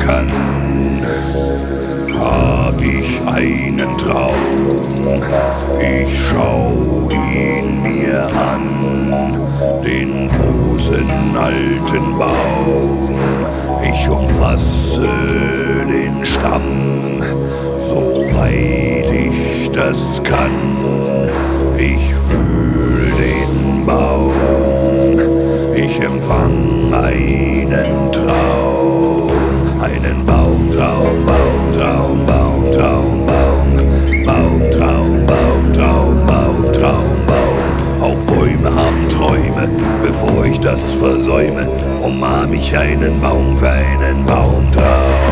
kann, hab ich einen Traum. Ich schau ihn mir an, den großen alten Baum. Ich umfasse den Stamm, soweit ich das kann. Ich fühl den Baum, ich empfang einen Traum, einen Baumtraum, Baumtraum, Baumtraum, Baum, Baumtraum, Baumtraum, Baumtraum, Baum. Auch Bäume haben Träume, bevor ich das versäume, umarm ich einen Baum für einen Baumtraum.